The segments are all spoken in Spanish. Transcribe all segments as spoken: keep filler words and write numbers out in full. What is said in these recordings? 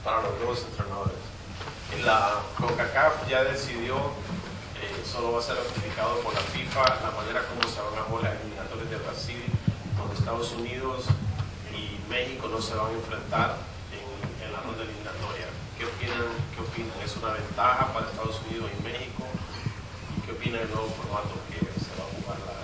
para los nuevos entrenadores. La CONCACAF ya decidió, eh, solo va a ser ratificado por la FIFA, la manera como se van a jugar las eliminatorias de Brasil, donde Estados Unidos y México no se van a enfrentar en, en la ronda eliminatoria. ¿Qué opinan? ¿Qué opinan? ¿Es una ventaja para Estados Unidos y México? ¿Y qué opinan del nuevo formato que se va a jugar la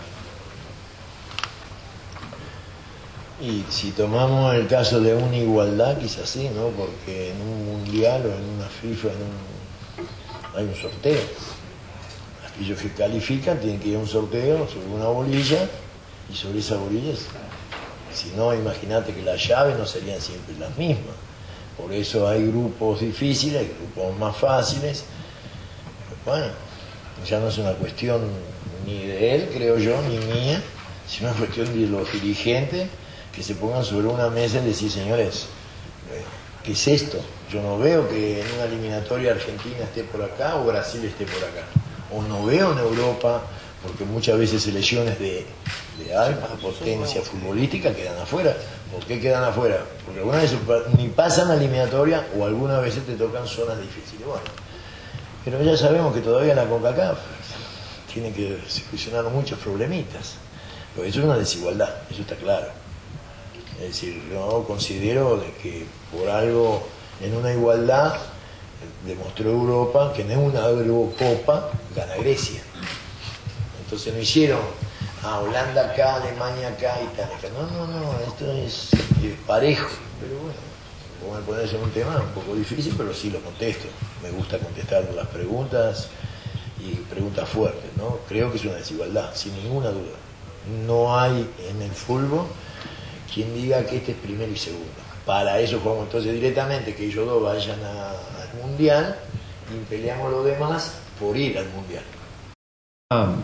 eliminatoria? Y si tomamos el caso de una igualdad, quizás sí, ¿no? Porque en un mundial o en una FIFA en un, hay un sorteo. Aquellos que califican tienen que ir a un sorteo sobre una bolilla y sobre esa bolilla, si no, imagínate que las llaves no serían siempre las mismas. Por eso hay grupos difíciles, hay grupos más fáciles. Bueno, ya no es una cuestión ni de él, creo yo, ni mía, sino una cuestión de los dirigentes que se pongan sobre una mesa y decir, señores, ¿qué es esto? Yo no veo que en una eliminatoria Argentina esté por acá o Brasil esté por acá. O no veo en Europa, porque muchas veces selecciones de, de alta potencia futbolística quedan afuera. ¿Por qué quedan afuera? Porque algunas veces ni pasan a la eliminatoria o algunas veces te tocan zonas difíciles. Bueno, pero ya sabemos que todavía la CONCACAF tiene que solucionar muchos problemitas. Pero eso es una desigualdad, eso está claro. Es decir, yo considero de que por algo en una igualdad demostró Europa que en una Eurocopa gana Grecia. Entonces no hicieron a Holanda acá, Alemania acá, Italia acá. No, no, no, esto es, es parejo. Pero bueno, como me pones en un tema un poco difícil, pero sí lo contesto. Me gusta contestar las preguntas y preguntas fuertes, ¿no? Creo que es una desigualdad, sin ninguna duda. No hay en el fútbol quien diga que este es primero y segundo. Para eso jugamos entonces directamente, que ellos dos vayan a, al Mundial y peleamos los demás por ir al Mundial. Um,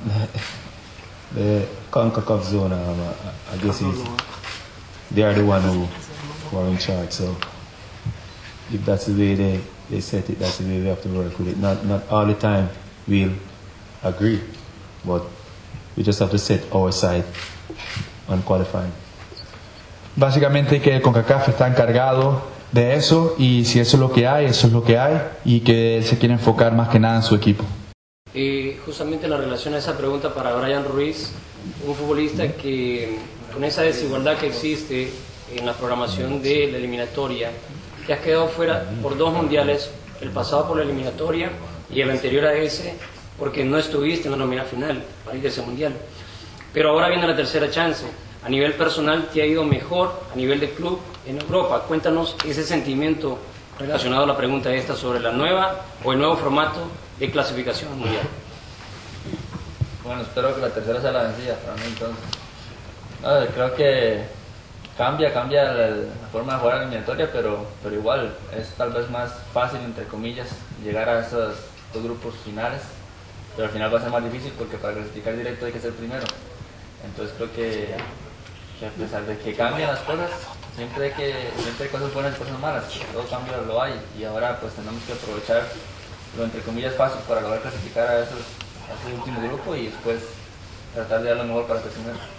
the CONCACAF zone, um, I guess is, they are the one who, who are in charge, so if that's the way they, they set it, that's the way we have to work with it. Not, not all the time we'll agree, but we just have to set our side on qualifying. Básicamente que el CONCACAF está encargado de eso y si eso es lo que hay, eso es lo que hay y que él se quiere enfocar más que nada en su equipo. Y justamente en la relación a esa pregunta para Brian Ruiz, un futbolista que con esa desigualdad que existe en la programación de la eliminatoria, que has quedado fuera por dos mundiales, el pasado por la eliminatoria y el anterior a ese, porque no estuviste en la nómina final para ir a ese mundial. Pero ahora viene la tercera chance. A nivel personal te ha ido mejor, a nivel de club en Europa. Cuéntanos ese sentimiento relacionado a la pregunta esta sobre la nueva o el nuevo formato de clasificación mundial. Bueno, espero que la tercera sea la vencida para mí entonces. No, creo que cambia, cambia la, la forma de jugar la eliminatoria, pero, pero igual es tal vez más fácil, entre comillas, llegar a esos dos grupos finales, pero al final va a ser más difícil porque para clasificar directo hay que ser primero. Entonces creo que, que a pesar de que cambian las cosas, siempre hay, que, siempre hay cosas buenas y cosas malas, todo cambio lo hay y ahora pues tenemos que aprovechar lo entre comillas fácil para lograr clasificar a esos, a ese último grupo y después tratar de dar lo mejor para el primero.